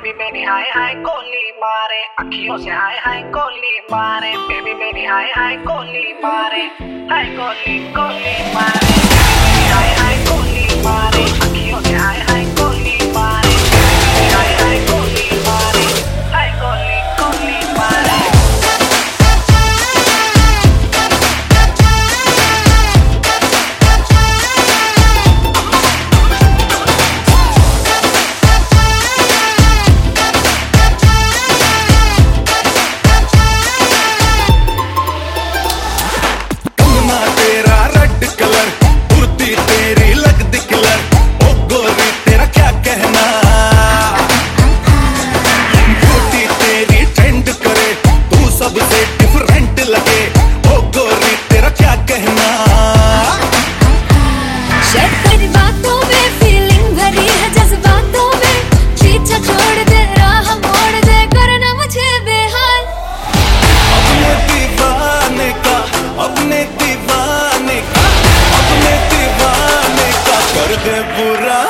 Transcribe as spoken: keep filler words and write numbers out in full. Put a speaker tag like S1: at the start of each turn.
S1: Baby मेरी हाय हाय गोली मारे, अखियों से हाय हाय गोली मारे, बेबी मेरी हाय हाय गोली मारे, हाय गोली गोली मारे, बेबी मेरी हाय हाय गोली मारे, अखियों से हाय हाय गोली मारे, बेबी मेरी हाय हाय गोली मारे, हाय गोली गोली मारे।
S2: सबसे डिफरेंट लगे ओ गोरी तेरा क्या कहना।
S3: शायद तेरी बातों में फीलिंग भरी है, जज्बातों में पीछा छोड़ दे, राह मोड़ दे, करना मुझे बेहाल।
S2: अपने दीवाने का अपने दीवाने का अपने दीवाने का कर दे बुरा।